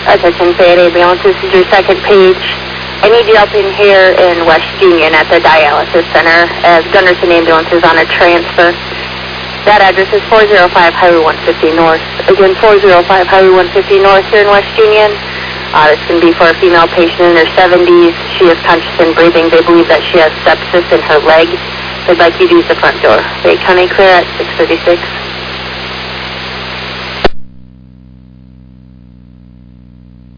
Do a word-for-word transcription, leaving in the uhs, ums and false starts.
Attention Fayette Ambulance, this is your second page. I need you up in here in West Union at the dialysis center as Gunderson Ambulance is on a transfer. That address is four oh five Highway one fifty North. Again, four oh five Highway one fifty North here in West Union. Uh, this can be for a female patient in her seventies. She is conscious and breathing. They believe that she has sepsis in her leg. They'd like you to use the front door. Fayette County clear at six thirty-six.